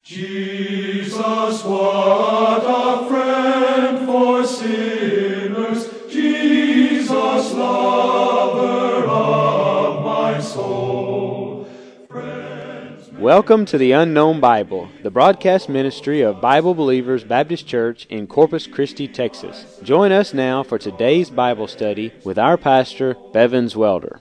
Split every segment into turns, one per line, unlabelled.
Jesus, what a friend for sinners, Jesus, lover of my soul.
Welcome to the Unknown Bible, the broadcast ministry of Bible Believers Baptist Church in Corpus Christi, Texas. Join us now for today's Bible study with our pastor, Bevins Welder.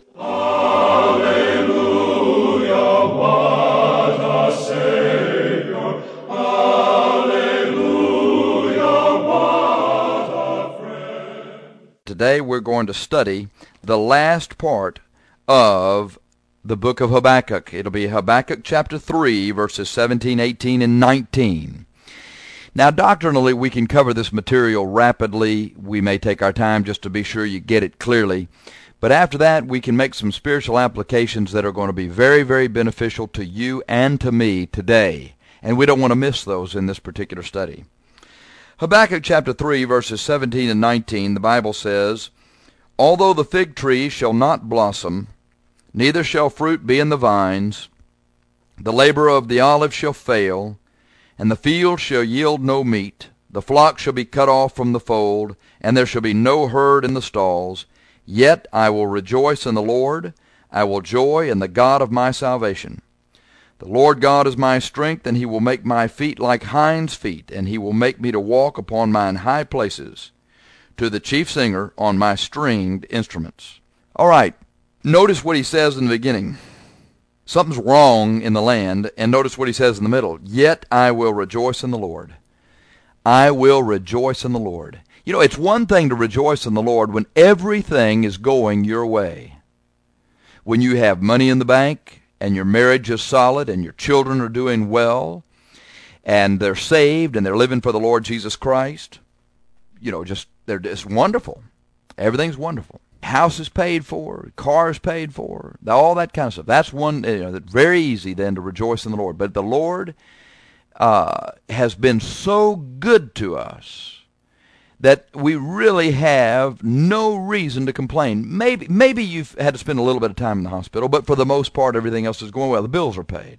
Today we're going to study the last part of the book of Habakkuk. It'll be Habakkuk chapter 3, verses 17, 18, and 19. Now, doctrinally, we can cover this material rapidly. We may take our time just to be sure you get it clearly. But after that, we can make some spiritual applications that are going to be very, very beneficial to you and to me today. And we don't want to miss those in this particular study. Habakkuk chapter 3, verses 17 and 19, the Bible says, "Although the fig tree shall not blossom, neither shall fruit be in the vines, the labor of the olive shall fail, and the field shall yield no meat, the flock shall be cut off from the fold, and there shall be no herd in the stalls, yet I will rejoice in the Lord, I will joy in the God of my salvation. The Lord God is my strength, and he will make my feet like hinds' feet, and he will make me to walk upon mine high places, to the chief singer on my stringed instruments." All right, notice what he says in the beginning. Something's wrong in the land, and notice what he says in the middle. Yet I will rejoice in the Lord. I will rejoice in the Lord. You know, it's one thing to rejoice in the Lord when everything is going your way. When you have money in the bank, and your marriage is solid, and your children are doing well, and they're saved, and they're living for the Lord Jesus Christ. You know, they're just wonderful. Everything's wonderful. House is paid for, car is paid for, all that kind of stuff. That's one, very easy then to rejoice in the Lord. But the Lord has been so good to us that we really have no reason to complain. Maybe you've had to spend a little bit of time in the hospital, but for the most part, everything else is going well. The bills are paid.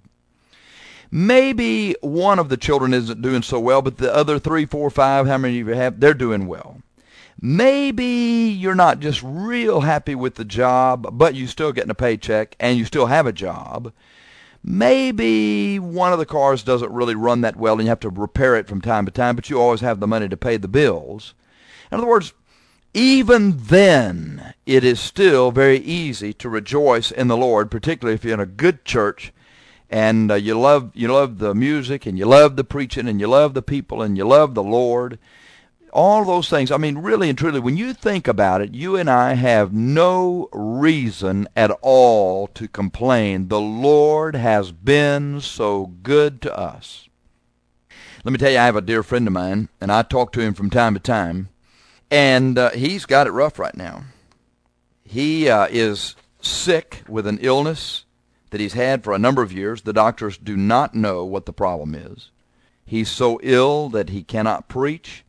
Maybe one of the children isn't doing so well, but the other 3, 4, 5, how many of you have, they're doing well. Maybe you're not just real happy with the job, but you're still getting a paycheck, and you still have a job. Maybe one of the cars doesn't really run that well and you have to repair it from time to time, but you always have the money to pay the bills. In other words, even then, it is still very easy to rejoice in the Lord, particularly if you're in a good church and you love the music and you love the preaching and you love the people and you love the Lord. All those things, I mean, really and truly, when you think about it, you and I have no reason at all to complain. The Lord has been so good to us. Let me tell you, I have a dear friend of mine, and I talk to him from time to time, and he's got it rough right now. He is sick with an illness that he's had for a number of years. The doctors do not know what the problem is. He's so ill that he cannot preach.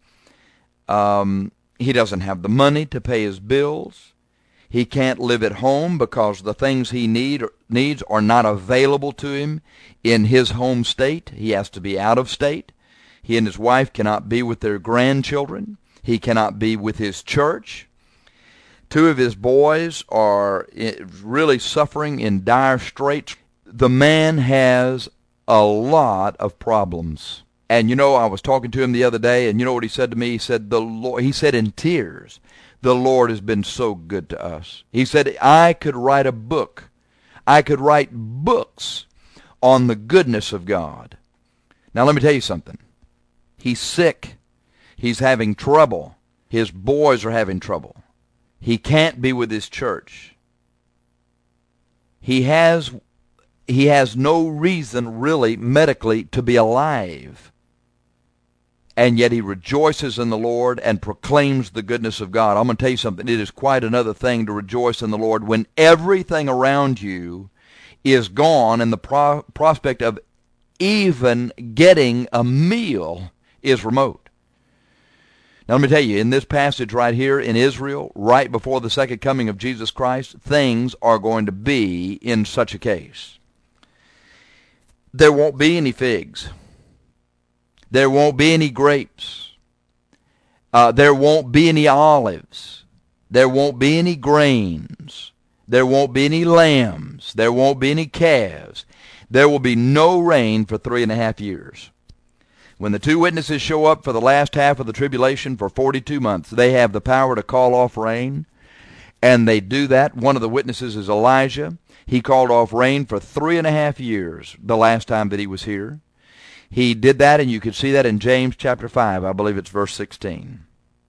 He doesn't have the money to pay his bills. He can't live at home because the things he needs are not available to him in his home state. He has to be out of state. He and his wife cannot be with their grandchildren. He cannot be with his church. 2 of his boys are really suffering in dire straits. The man has a lot of problems. And you know, I was talking to him the other day, and you know what he said to me? He said, he said in tears, "The Lord has been so good to us." He said, "I could write a book. I could write books on the goodness of God." Now let me tell you something. He's sick. He's having trouble. His boys are having trouble. He can't be with his church. He has no reason really medically to be alive. And yet he rejoices in the Lord and proclaims the goodness of God. I'm going to tell you something. It is quite another thing to rejoice in the Lord when everything around you is gone and the prospect of even getting a meal is remote. Now let me tell you, in this passage right here in Israel, right before the second coming of Jesus Christ, things are going to be in such a case. There won't be any figs. There won't be any grapes. There won't be any olives. There won't be any grains. There won't be any lambs. There won't be any calves. There will be no rain for 3.5 years. When the two witnesses show up for the last half of the tribulation for 42 months, they have the power to call off rain, and they do that. One of the witnesses is Elijah. He called off rain for 3.5 years the last time that he was here. He did that, and you can see that in James chapter 5. I believe it's verse 16.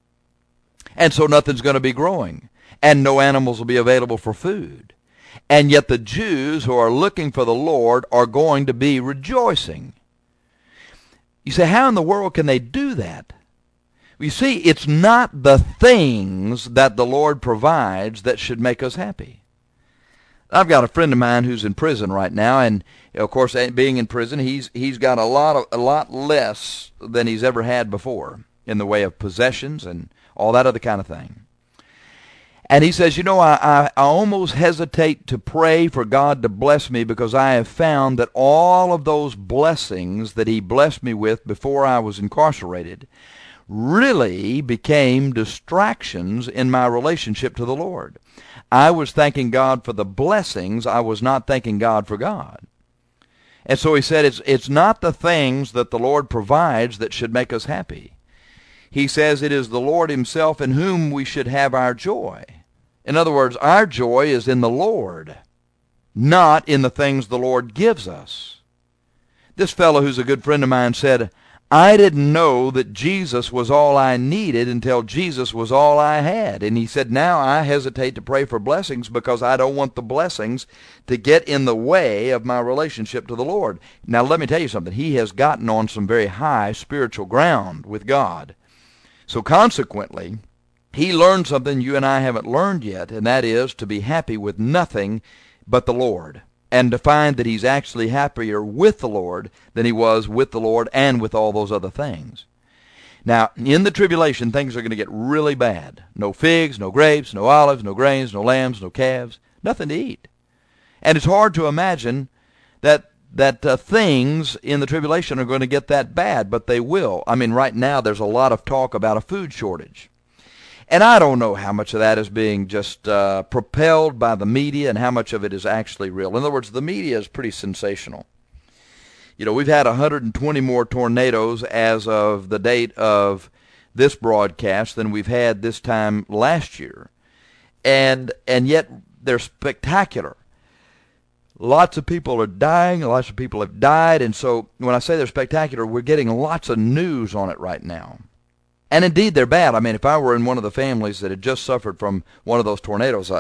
And so nothing's going to be growing, and no animals will be available for food. And yet the Jews who are looking for the Lord are going to be rejoicing. You say, how in the world can they do that? You see, it's not the things that the Lord provides that should make us happy. I've got a friend of mine who's in prison right now, and of course, being in prison, he's got a lot less than he's ever had before in the way of possessions and all that other kind of thing. And he says, I almost hesitate to pray for God to bless me because I have found that all of those blessings that he blessed me with before I was incarcerated really became distractions in my relationship to the Lord. I was thanking God for the blessings. I was not thanking God for God. And so he said, it's not the things that the Lord provides that should make us happy. He says it is the Lord himself in whom we should have our joy. In other words, our joy is in the Lord, not in the things the Lord gives us. This fellow who's a good friend of mine said, I didn't know that Jesus was all I needed until Jesus was all I had. And he said, now I hesitate to pray for blessings because I don't want the blessings to get in the way of my relationship to the Lord. Now let me tell you something. He has gotten on some very high spiritual ground with God. So consequently, he learned something you and I haven't learned yet, and that is to be happy with nothing but the Lord, and to find that he's actually happier with the Lord than he was with the Lord and with all those other things. Now, in the tribulation, things are going to get really bad. No figs, no grapes, no olives, no grains, no lambs, no calves, nothing to eat. And it's hard to imagine that things in the tribulation are going to get that bad, but they will. I mean, right now there's a lot of talk about a food shortage. And I don't know how much of that is being just propelled by the media and how much of it is actually real. In other words, the media is pretty sensational. We've had 120 more tornadoes as of the date of this broadcast than we've had this time last year. And yet they're spectacular. Lots of people are dying, lots of people have died, and so when I say they're spectacular, we're getting lots of news on it right now. And indeed, they're bad. I mean, if I were in one of the families that had just suffered from one of those tornadoes,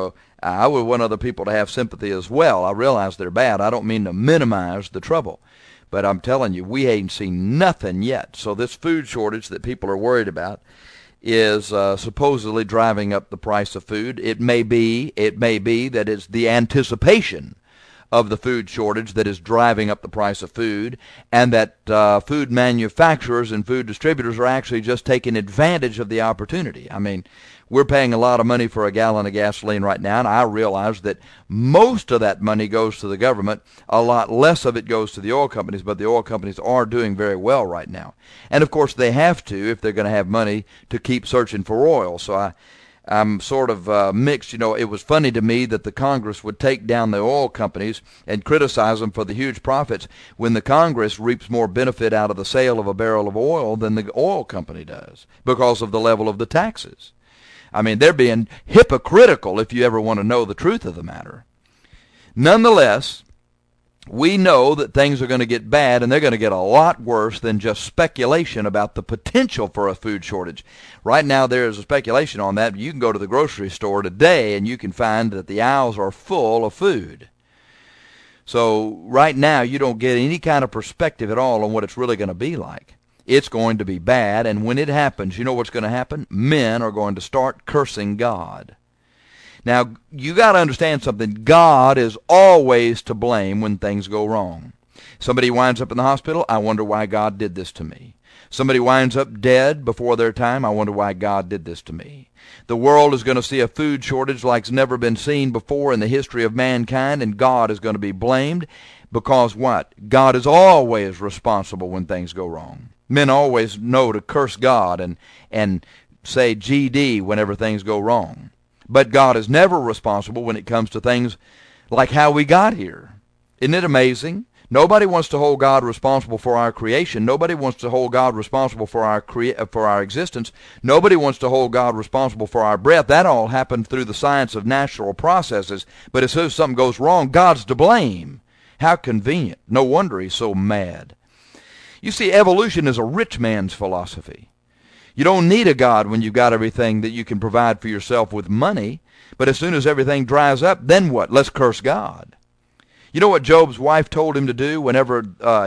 I would want other people to have sympathy as well. I realize they're bad. I don't mean to minimize the trouble. But I'm telling you, we ain't seen nothing yet. So this food shortage that people are worried about is supposedly driving up the price of food. It may be that it's the anticipation of the food shortage that is driving up the price of food, and that food manufacturers and food distributors are actually just taking advantage of the opportunity. I mean, we're paying a lot of money for a gallon of gasoline right now, and I realize that most of that money goes to the government. A lot less of it goes to the oil companies, but the oil companies are doing very well right now. And, of course, they have to if they're going to have money to keep searching for oil. So I'm sort of mixed. It was funny to me that the Congress would take down the oil companies and criticize them for the huge profits when the Congress reaps more benefit out of the sale of a barrel of oil than the oil company does because of the level of the taxes. I mean, they're being hypocritical if you ever want to know the truth of the matter. Nonetheless, we know that things are going to get bad, and they're going to get a lot worse than just speculation about the potential for a food shortage. Right now, there is a speculation on that. You can go to the grocery store today, and you can find that the aisles are full of food. So right now, you don't get any kind of perspective at all on what it's really going to be like. It's going to be bad, and when it happens, you know what's going to happen? Men are going to start cursing God. Now, you got to understand something. God is always to blame when things go wrong. Somebody winds up in the hospital, I wonder why God did this to me. Somebody winds up dead before their time, I wonder why God did this to me. The world is going to see a food shortage like's never been seen before in the history of mankind, and God is going to be blamed. Because what? God is always responsible when things go wrong. Men always know to curse God and say GD whenever things go wrong. But God is never responsible when it comes to things like how we got here. Isn't it amazing? Nobody wants to hold God responsible for our creation. Nobody wants to hold God responsible for our existence. Nobody wants to hold God responsible for our breath. That all happened through the science of natural processes. But as soon as something goes wrong, God's to blame. How convenient. No wonder he's so mad. You see, evolution is a rich man's philosophy. You don't need a God when you've got everything that you can provide for yourself with money. But as soon as everything dries up, then what? Let's curse God. You know what Job's wife told him to do whenever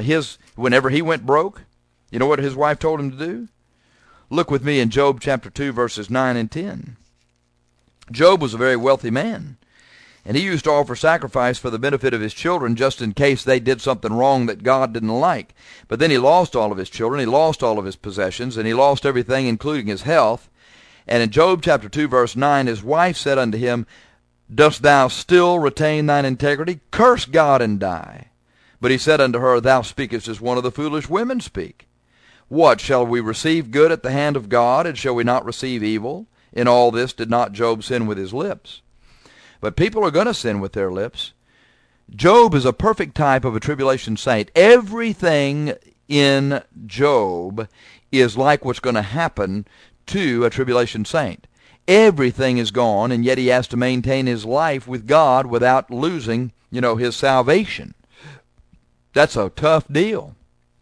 he went broke? You know what his wife told him to do? Look with me in Job chapter 2, verses 9 and 10. Job was a very wealthy man, and he used to offer sacrifice for the benefit of his children just in case they did something wrong that God didn't like. But then he lost all of his children, he lost all of his possessions, and he lost everything, including his health. And in Job chapter 2, verse 9, his wife said unto him, Dost thou still retain thine integrity? Curse God and die. But he said unto her, Thou speakest as one of the foolish women speak. What, shall we receive good at the hand of God, and shall we not receive evil? In all this did not Job sin with his lips. But people are going to sin with their lips. Job is a perfect type of a tribulation saint. Everything in Job is like what's going to happen to a tribulation saint. Everything is gone, and yet he has to maintain his life with God without losing, his salvation. That's a tough deal.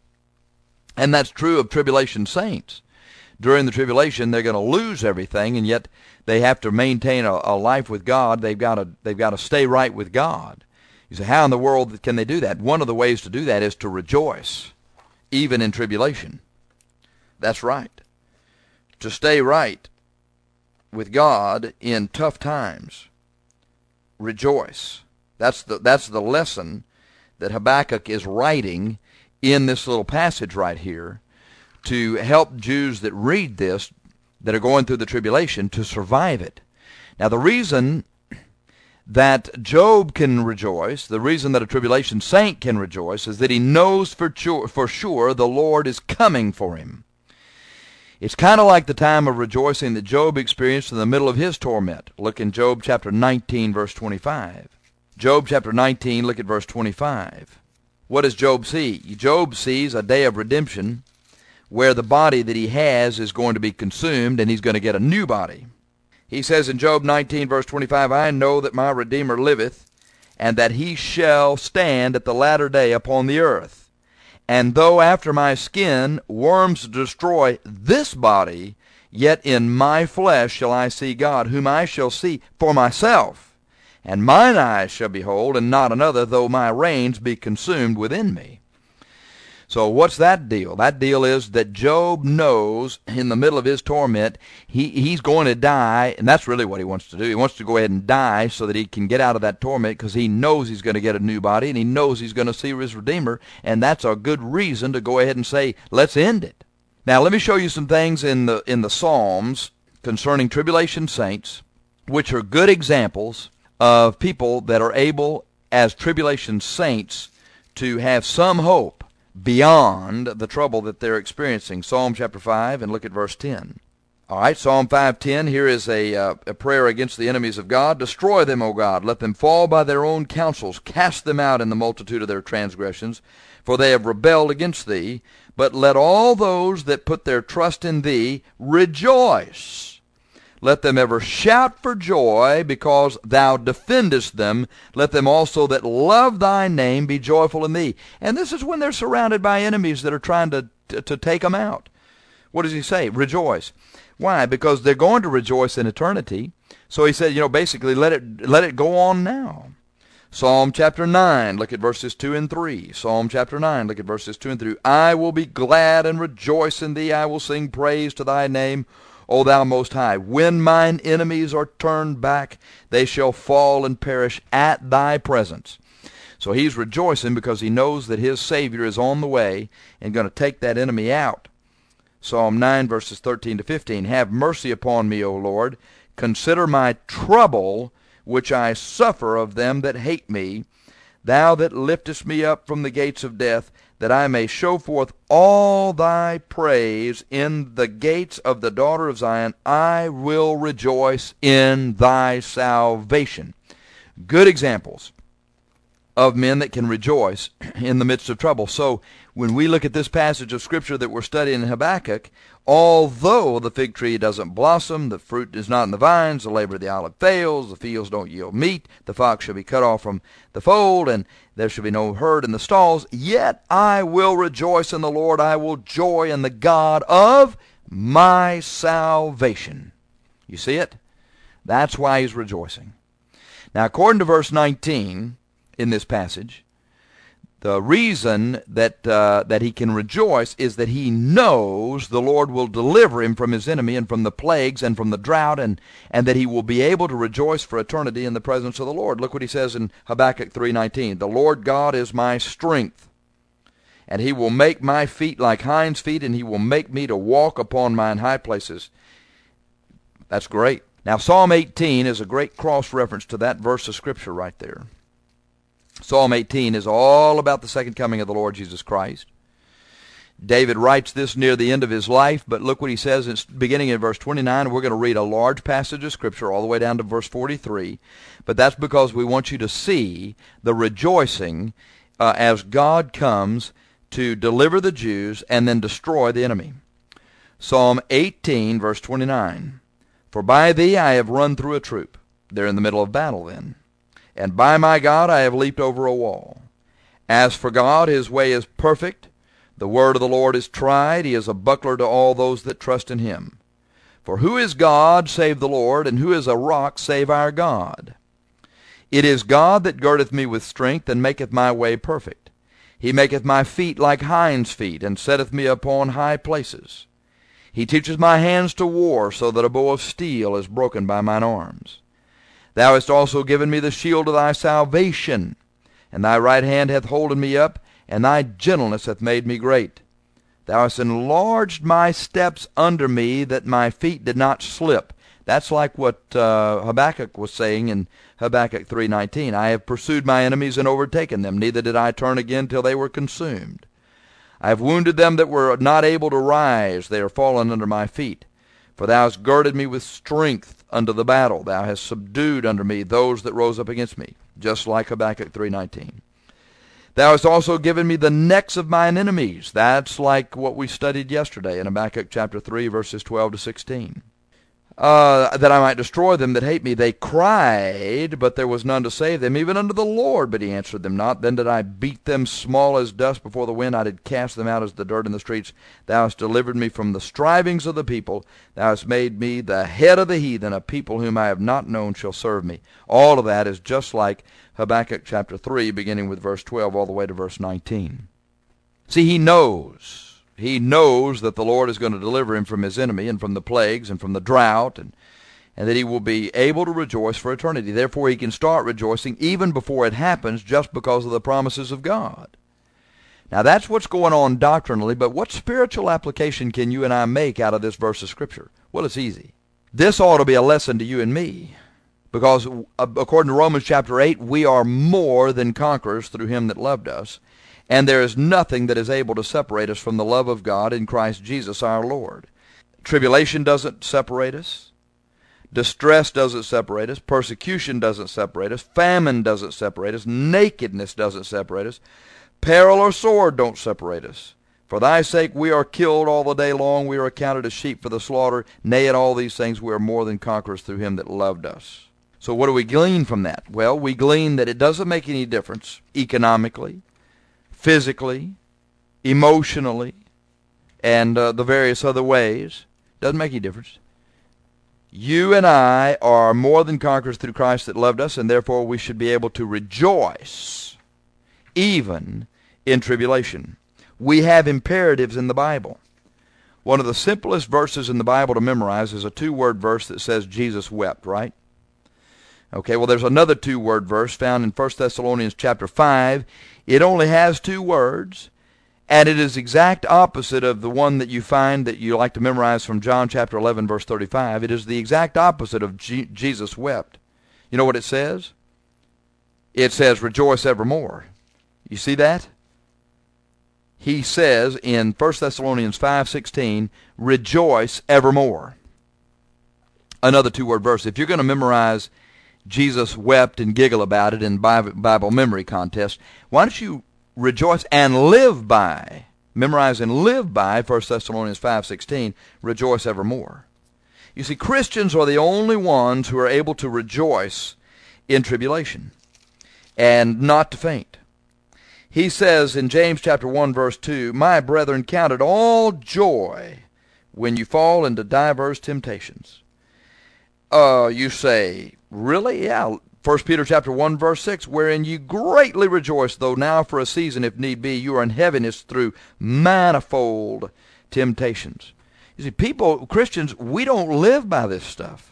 And that's true of tribulation saints. During the tribulation, they're going to lose everything, and yet they have to maintain a life with God. They've got to stay right with God. You say, how in the world can they do that? One of the ways to do that is to rejoice, even in tribulation. That's right. To stay right with God in tough times. Rejoice. That's the lesson that Habakkuk is writing in this little passage right here to help Jews that read this, that are going through the tribulation, to survive it. Now the reason that Job can rejoice, the reason that a tribulation saint can rejoice, is that he knows for sure the Lord is coming for him. It's kind of like the time of rejoicing that Job experienced in the middle of his torment. Look in Job chapter 19, verse 25. Job chapter 19, look at verse 25. What does Job see? Job sees a day of redemption where the body that he has is going to be consumed and he's going to get a new body. He says in Job 19, verse 25, I know that my Redeemer liveth, and that he shall stand at the latter day upon the earth. And though after my skin worms destroy this body, yet in my flesh shall I see God, whom I shall see for myself. And mine eyes shall behold, and not another, though my reins be consumed within me. So what's that deal? That deal is that Job knows in the middle of his torment, he's going to die, and that's really what he wants to do. He wants to go ahead and die so that he can get out of that torment, because he knows he's going to get a new body, and he knows he's going to see his Redeemer, and that's a good reason to go ahead and say, let's end it. Now let me show you some things in the Psalms concerning tribulation saints, which are good examples of people that are able, as tribulation saints, to have some hope beyond the trouble that they're experiencing. Psalm chapter 5, and look at verse 10. All right, Psalm 5:10, here is a prayer against the enemies of God. Destroy them, O God. Let them fall by their own counsels. Cast them out in the multitude of their transgressions, for they have rebelled against thee. But let all those that put their trust in thee rejoice. Let them ever shout for joy, because thou defendest them. Let them also that love thy name be joyful in thee. And this is when they're surrounded by enemies that are trying to take them out. What does he say? Rejoice. Why? Because they're going to rejoice in eternity. So he said, basically let it go on now. Psalm chapter 9, look at verses 2 and 3. Psalm chapter 9, look at verses 2 and 3. I will be glad and rejoice in thee. I will sing praise to thy name, O thou most high. When mine enemies are turned back, they shall fall and perish at thy presence. So he's rejoicing because he knows that his Savior is on the way and going to take that enemy out. Psalm 9, verses 13 to 15. Have mercy upon me, O Lord. Consider my trouble, which I suffer of them that hate me. thou that liftest me up from the gates of death, that I may show forth all thy praise in the gates of the daughter of Zion. I will rejoice in thy salvation. Good examples of men that can rejoice in the midst of trouble. So when we look at this passage of Scripture that we're studying in Habakkuk, although the fig tree doesn't blossom, the fruit is not in the vines, the labor of the olive fails, the fields don't yield meat, the fox shall be cut off from the fold, and there shall be no herd in the stalls, yet I will rejoice in the Lord. I will joy in the God of my salvation. You see it? That's why he's rejoicing. Now, according to verse 19 in this passage, the reason that he can rejoice is that he knows the Lord will deliver him from his enemy and from the plagues and from the drought, and that he will be able to rejoice for eternity in the presence of the Lord. Look what he says in Habakkuk 3:19. The Lord God is my strength, and he will make my feet like hinds' feet, and he will make me to walk upon mine high places. That's great. Now, Psalm 18 is a great cross-reference to that verse of Scripture right there. Psalm 18 is all about the second coming of the Lord Jesus Christ. David writes this near the end of his life, but look what he says. It's beginning in verse 29. We're going to read a large passage of Scripture all the way down to verse 43. But that's because we want you to see the rejoicing as God comes to deliver the Jews and then destroy the enemy. Psalm 18, verse 29. For by thee I have run through a troop. They're in the middle of battle then. And by my God I have leaped over a wall. As for God, his way is perfect. The word of the Lord is tried. He is a buckler to all those that trust in him. For who is God save the Lord, and who is a rock save our God? It is God that girdeth me with strength, and maketh my way perfect. He maketh my feet like hinds' feet, and setteth me upon high places. He teacheth my hands to war, so that a bow of steel is broken by mine arms. Thou hast also given me the shield of thy salvation, and thy right hand hath holden me up, and thy gentleness hath made me great. Thou hast enlarged my steps under me, that my feet did not slip. That's like what Habakkuk was saying in Habakkuk 3:19. I have pursued my enemies and overtaken them, neither did I turn again till they were consumed. I have wounded them that were not able to rise, they are fallen under my feet. For thou hast girded me with strength unto the battle. Thou hast subdued under me those that rose up against me. Just like Habakkuk 3:19. Thou hast also given me the necks of mine enemies. That's like what we studied yesterday in Habakkuk chapter 3, verses 12 to 16. That I might destroy them that hate me. They cried, but there was none to save them, even unto the Lord, but he answered them not. Then did I beat them small as dust before the wind. I did cast them out as the dirt in the streets. Thou hast delivered me from the strivings of the people. Thou hast made me the head of the heathen. A people whom I have not known shall serve me. All of that is just like Habakkuk chapter 3, beginning with verse 12 all the way to verse 19. See, he knows. He knows that the Lord is going to deliver him from his enemy and from the plagues and from the drought, and that he will be able to rejoice for eternity. Therefore, he can start rejoicing even before it happens, just because of the promises of God. Now, that's what's going on doctrinally, but what spiritual application can you and I make out of this verse of Scripture? Well, it's easy. This ought to be a lesson to you and me, because according to Romans chapter 8, we are more than conquerors through him that loved us. And there is nothing that is able to separate us from the love of God in Christ Jesus our Lord. Tribulation doesn't separate us. Distress doesn't separate us. Persecution doesn't separate us. Famine doesn't separate us. Nakedness doesn't separate us. Peril or sword don't separate us. For thy sake we are killed all the day long. We are accounted as sheep for the slaughter. Nay, in all these things we are more than conquerors through him that loved us. So what do we glean from that? Well, we glean that it doesn't make any difference economically, physically, emotionally, and the various other ways. Doesn't make any difference. You and I are more than conquerors through Christ that loved us, and therefore we should be able to rejoice even in tribulation. We have imperatives in the Bible. One of the simplest verses in the Bible to memorize is a two-word verse that says Jesus wept, right? Okay, well, there's another two-word verse found in 1 Thessalonians chapter 5. It only has two words, and it is exact opposite of the one that you find that you like to memorize from John chapter 11, verse 35. It is the exact opposite of Jesus wept. You know what it says? it says, rejoice evermore. You see that? He says in 1 Thessalonians 5:16, rejoice evermore. Another two-word verse. If you're going to memorize Jesus wept and giggle about it in Bible memory contest, why don't you rejoice and live by, memorize and live by 1 Thessalonians 5:16, rejoice evermore. You see, Christians are the only ones who are able to rejoice in tribulation and not to faint. He says in James chapter 1, verse 2, my brethren, count it all joy when you fall into diverse temptations. You say, really? Yeah. 1 Peter chapter 1, verse 6, wherein you greatly rejoice, though now for a season, if need be, you are in heaviness through manifold temptations. You see, Christians, we don't live by this stuff.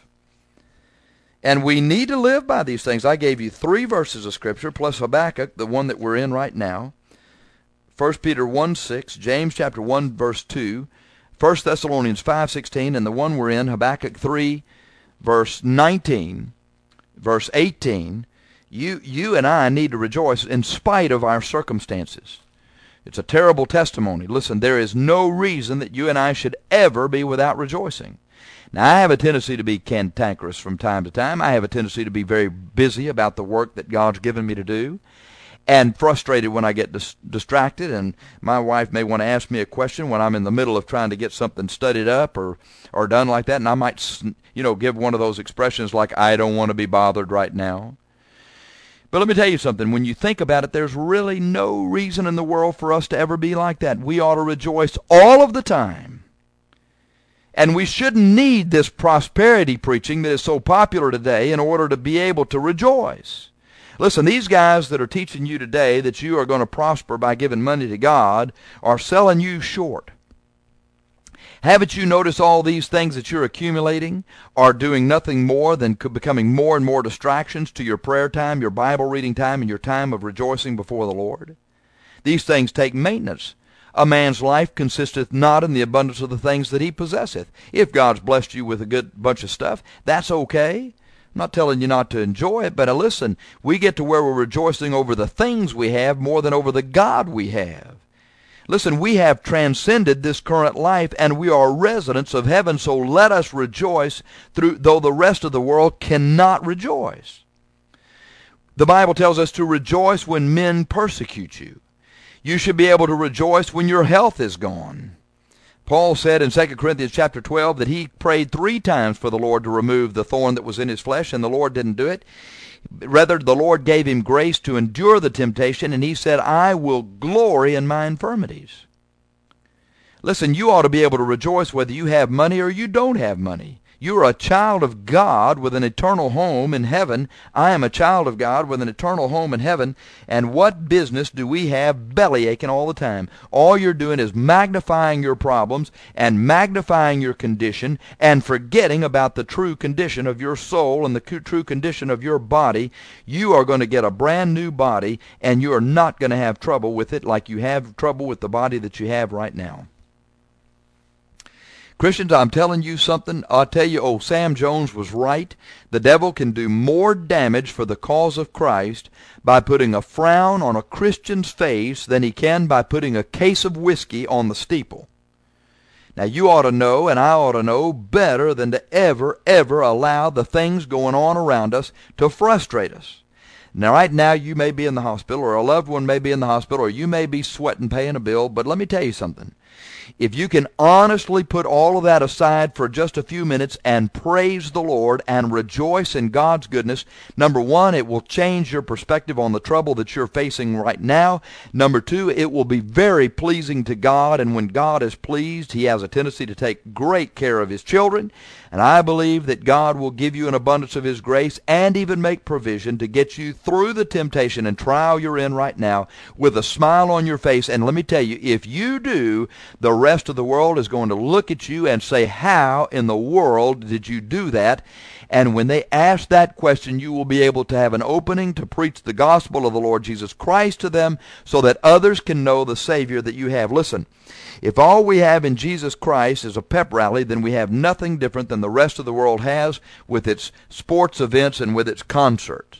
And we need to live by these things. I gave you 3 verses of Scripture, plus Habakkuk, the one that we're in right now. 1 Peter 1:6, James chapter 1, verse 2, 1 Thessalonians 5:16, and the one we're in, Habakkuk 3, verse 19, verse 18. You and I need to rejoice in spite of our circumstances. It's a terrible testimony. Listen, there is no reason that you and I should ever be without rejoicing. Now, I have a tendency to be cantankerous from time to time. I have a tendency to be very busy about the work that God's given me to do, and frustrated when I get distracted, and my wife may want to ask me a question when I'm in the middle of trying to get something studied up or done like that, and I might, give one of those expressions like, I don't want to be bothered right now. But let me tell you something. When you think about it, there's really no reason in the world for us to ever be like that. We ought to rejoice all of the time. And we shouldn't need this prosperity preaching that is so popular today in order to be able to rejoice. Listen, these guys that are teaching you today that you are going to prosper by giving money to God are selling you short. Haven't you noticed all these things that you're accumulating are doing nothing more than becoming more and more distractions to your prayer time, your Bible reading time, and your time of rejoicing before the Lord? These things take maintenance. A man's life consisteth not in the abundance of the things that he possesseth. If God's blessed you with a good bunch of stuff, that's okay. I'm not telling you not to enjoy it, but listen, we get to where we're rejoicing over the things we have more than over the God we have. Listen, we have transcended this current life, and we are residents of heaven, so let us rejoice though the rest of the world cannot rejoice. The Bible tells us to rejoice when men persecute you. You should be able to rejoice when your health is gone. Paul said in 2 Corinthians chapter 12 that he prayed 3 times for the Lord to remove the thorn that was in his flesh, and the Lord didn't do it. Rather, the Lord gave him grace to endure the temptation, and he said, I will glory in my infirmities. Listen, you ought to be able to rejoice whether you have money or you don't have money. You are a child of God with an eternal home in heaven. I am a child of God with an eternal home in heaven. And what business do we have belly aching all the time? All you're doing is magnifying your problems and magnifying your condition and forgetting about the true condition of your soul and the true condition of your body. You are going to get a brand new body, and you are not going to have trouble with it like you have trouble with the body that you have right now. Christians, I'm telling you something. I'll tell you, old Sam Jones was right. The devil can do more damage for the cause of Christ by putting a frown on a Christian's face than he can by putting a case of whiskey on the steeple. Now, you ought to know, and I ought to know better than to ever allow the things going on around us to frustrate us. Now, right now, you may be in the hospital, or a loved one may be in the hospital, or you may be sweating paying a bill, but let me tell you something. If you can honestly put all of that aside for just a few minutes and praise the Lord and rejoice in God's goodness, number one, it will change your perspective on the trouble that you're facing right now. Number two, it will be very pleasing to God, and when God is pleased, He has a tendency to take great care of His children. And I believe that God will give you an abundance of His grace and even make provision to get you through the temptation and trial you're in right now with a smile on your face. And let me tell you, if you do, the rest of the world is going to look at you and say, how in the world did you do that? And when they ask that question, you will be able to have an opening to preach the gospel of the Lord Jesus Christ to them so that others can know the Savior that you have. Listen, if all we have in Jesus Christ is a pep rally, then we have nothing different than the rest of the world has with its sports events and with its concerts.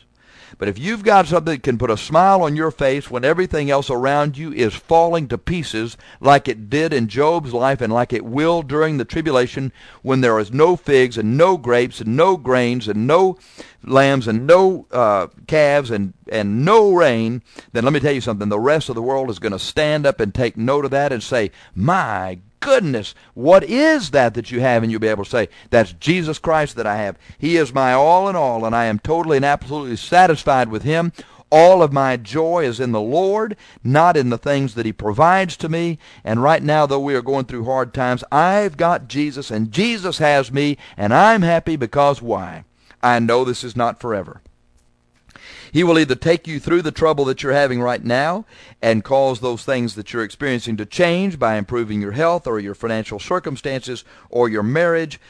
But if you've got something that can put a smile on your face when everything else around you is falling to pieces, like it did in Job's life and like it will during the tribulation, when there is no figs and no grapes and no grains and no lambs and no calves and no rain, then let me tell you something. The rest of the world is going to stand up and take note of that and say, my goodness, what is that you have? And you'll be able to say, that's Jesus Christ that I have. He is my all in all, and I am totally and absolutely satisfied with him. All of my joy is in the Lord, not in the things that he provides to me. And right now, though we are going through hard times, I've got Jesus, and Jesus has me, and I'm happy because why? I know this is not forever. He will either take you through the trouble that you're having right now and cause those things that you're experiencing to change by improving your health or your financial circumstances or your marriage,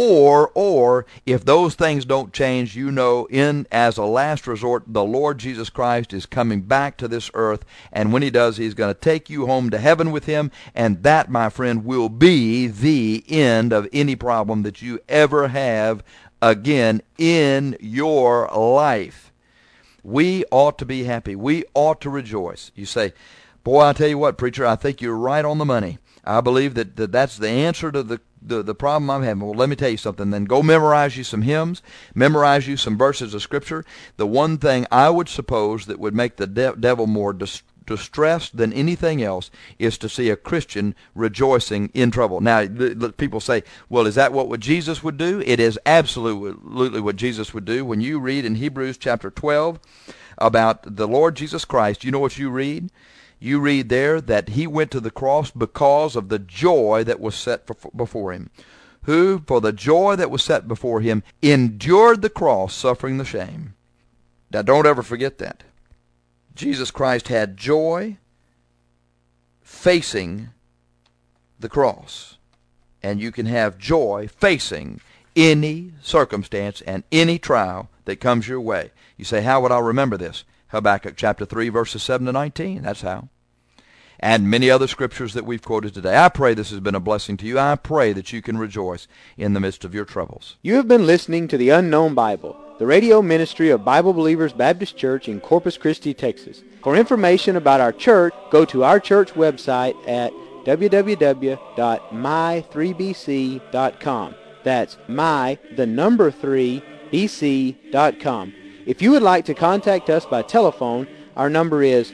or if those things don't change, you know, as a last resort, the Lord Jesus Christ is coming back to this earth, and when he does, he's going to take you home to heaven with him, and that, my friend, will be the end of any problem that you ever have again in your life. We ought to be happy. We ought to rejoice. You say, boy, I tell you what, preacher, I think you're right on the money. I believe that's the answer to the problem I'm having. Well, let me tell you something. Then go memorize you some hymns, memorize you some verses of Scripture. The one thing I would suppose that would make the devil more distressed than anything else is to see a Christian rejoicing in trouble. Now, people say, well, is that what Jesus would do? It is absolutely what Jesus would do. When you read in Hebrews chapter 12 about the Lord Jesus Christ, you know what you read? You read there that he went to the cross because of the joy that was set before him. Who, for the joy that was set before him, endured the cross, suffering the shame. Now, don't ever forget that. Jesus Christ had joy facing the cross. And you can have joy facing any circumstance and any trial that comes your way. You say, how would I remember this? Habakkuk chapter 3, verses 7 to 19. That's how. And many other scriptures that we've quoted today. I pray this has been a blessing to you. I pray that you can rejoice in the midst of your troubles.
You have been listening to The Unknown Bible, the radio ministry of Bible Believers Baptist Church in Corpus Christi, Texas. For information about our church, go to our church website at www.my3bc.com. That's my3bc.com. If you would like to contact us by telephone, our number is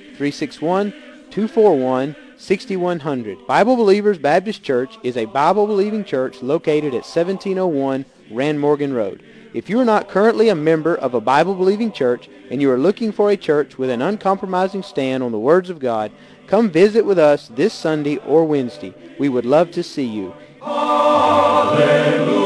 361-241-6100. Bible Believers Baptist Church is a Bible-believing church located at 1701 Rand Morgan Road. If you are not currently a member of a Bible-believing church and you are looking for a church with an uncompromising stand on the words of God, come visit with us this Sunday or Wednesday. We would love to see you.
Hallelujah.